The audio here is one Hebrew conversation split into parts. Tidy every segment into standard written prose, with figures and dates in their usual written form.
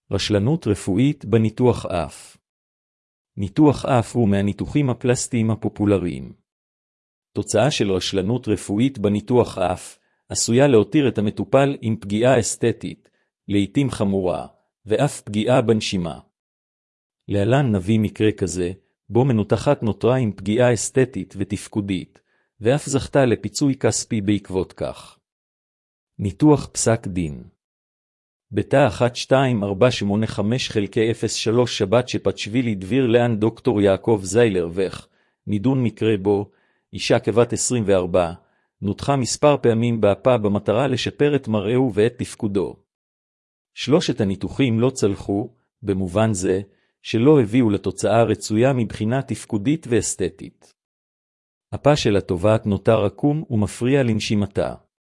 רשלנות רפואית בניתוח אף. ניתוח אף הוא מהניתוחים הפלסטיים הפופולריים. תוצאה של רשלנות רפואית בניתוח אף עשויה להותיר את המטופל עם פגיעה אסתטית, לעתים חמורה, ואף פגיעה בנשימה. להלן נביא מקרה כזה, בו מנותחת נותרה עם פגיעה אסתטית ותפקודית, ואף זכתה לפיצוי כספי בעקבות כך. ניתוח פסק דין. בתא 124885/03 שבת שפצ'בילי דביר לאן דוקטור יעקב זיילר וך, נידון מקרה בו, אישה כבת 24, נותחה מספר פעמים באפה במטרה לשפר את מראהו ואת תפקודו. שלושת הניתוחים לא צלחו, במובן זה, שלא הביאו לתוצאה רצויה מבחינה תפקודית ואסתטית. הפה של התובעת נותר עקום ומפריע לנשימתה.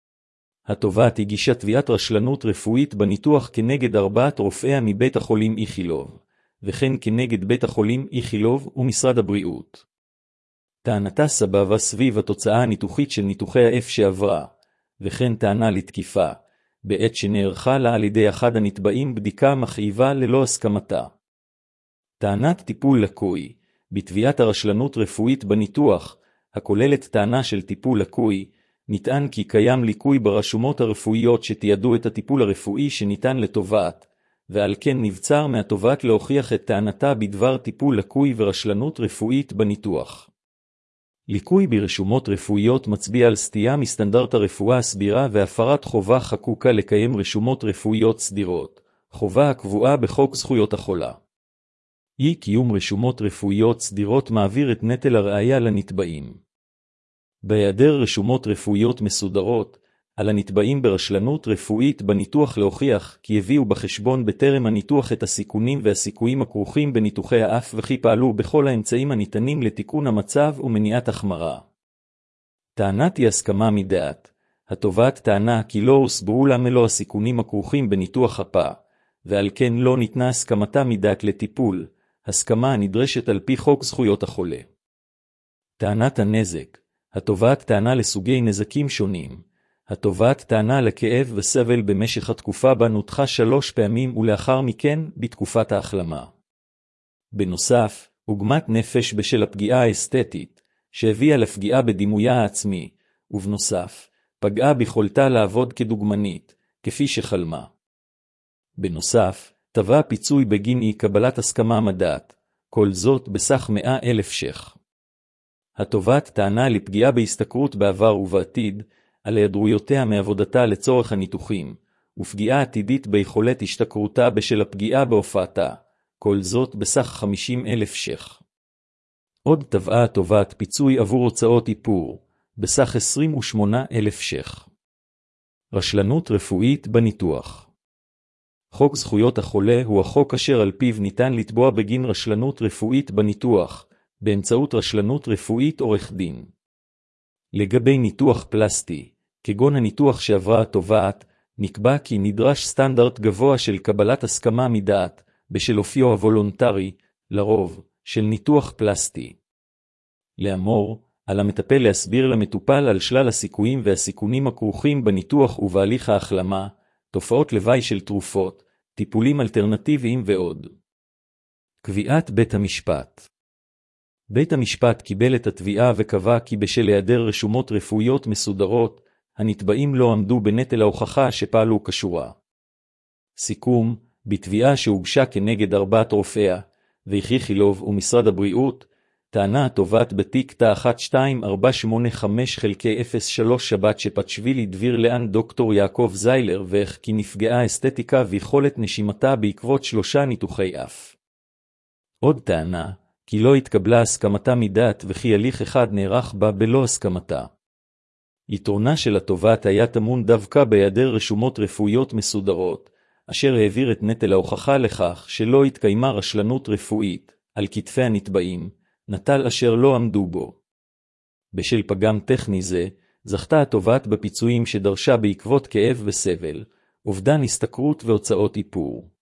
התובעת הגישה תביעת רשלנות רפואית בניתוח כנגד 4 רופאיה מבית החולים איכילוב, וכן כנגד בית החולים איכילוב ומשרד הבריאות. טענתה סבבה סביב התוצאה הניתוחית של ניתוחי האף שעברה, וכן טענה לתקיפה, בעת שנערכה לה על ידי אחד הנתבעים בדיקה מכאיבה ללא הסכמתה. טענת טיפול לקוי, בתביעת הרשלנות רפואית בניתוח, הכוללת טענה של טיפול לקוי, נטען כי קיים ליקוי ברשומות הרפואיות שתיעדו את הטיפול הרפואי שניתן לתובעת, ועל כן נבצר מהתובעת להוכיח את טענתה בדבר טיפול לקוי ורשלנות רפואית בניתוח. ליקוי ברשומות רפואיות מצביע על סטייה מסטנדרט הרפואה הסבירה והפרת חובה חקוקה לקיים רשומות רפואיות סדירות, חובה הקבועה בחוק זכויות החולה. אי קיום רשומות רפואיות סדירות מעביר את נטל הראייה לנתבעים. בהיעדר רשומות רפואיות מסודרות, על הנתבעים ברשלנות רפואית בניתוח להוכיח כי הביאו בחשבון בטרם הניתוח את הסיכונים והסיכויים הכרוכים בניתוחי האף וכי פעלו בכל האמצעים הניתנים לתיקון המצב ומניעת החמרה. טענת היא הסכמה מדעת. התובעת טענה כי לא הוסברו לה מלוא הסיכונים הכרוכים בניתוח הפה, ועל כן לא ניתנה הסכמתה מדעת לטיפול, הסכמה הנדרשת על פי חוק זכויות החולה. טענת הנזק. התובעת טענה לסוגי נזקים שונים. התובעת טענה לכאב וסבל במשך התקופה בה נותחה 3 פעמים ולאחר מכן בתקופת ההחלמה. בנוסף, עוגמת נפש בשל הפגיעה האסתטית, שהביאה לפגיעה בדימויה העצמי, ובנוסף, פגעה ביכולתה לעבוד כדוגמנית, כפי שחלמה. בנוסף, תבע פיצוי בגין אי קבלת הסכמה מדעת, כל זאת בסך 100,000 ש"ח. התובעת טענה לפגיעה בהשתכרות בעבר ובעתיד, על היעדרויותיה מעבודתה לצורך הניתוחים, ופגיעה עתידית ביכולת השתכרותה בשל הפגיעה בהופעתה, כל זאת בסך 50,000 ש"ח. עוד תבעה התובעת פיצוי עבור הוצאות איפור, בסך 28,000 ש"ח. רשלנות רפואית בניתוח. חוק זכויות החולה הוא החוק אשר על פיו ניתן לתבוע בגין רשלנות רפואית בניתוח, באמצעות רשלנות רפואית עורך דין. לגבי ניתוח פלסטי, כגון הניתוח שעברה התובעת, נקבע כי נדרש סטנדרט גבוה של קבלת הסכמה מדעת, בשל אופיו הוולונטרי, לרוב, של ניתוח פלסטי. לאמור, על המטפל להסביר למטופל על שלל הסיכויים והסיכונים הכרוכים בניתוח ובהליך ההחלמה, תופעות לוואי של תרופות, טיפולים אלטרנטיביים ועוד. קביעת בית המשפט. בית המשפט קיבל את התביעה וקבע כי בשל היעדר רשומות רפואיות מסודרות, הנתבעים לא עמדו בנטל ההוכחה שפעלו כשורה. סיכום, בתביעה שהוגשה כנגד 4 רופאיה, ואיכילוב ומשרד הבריאות, טענה התובעת בתיק תא 124885/03 שבת שפצ'בילי דביר לאן דוקטור יעקב זיילר וך כי נפגעה אסתטיקה ויכולת נשימתה בעקבות 3 ניתוחי אף. עוד טענה, כי לא התקבלה הסכמתה מדעת וכי הליך אחד נערך בה בלא הסכמתה. יתרונה של התובעת היה טמון דווקא בהיעדר רשומות רפואיות מסודרות, אשר העביר את נטל ההוכחה לכך שלא התקיימה רשלנות רפואית, על כתפי הנתבעים, נטל אשר לא עמדו בו. בשל פגם טכני זה, זכתה התובעת בפיצויים שדרשה בעקבות כאב וסבל, אובדן השתכרות והוצאות איפור.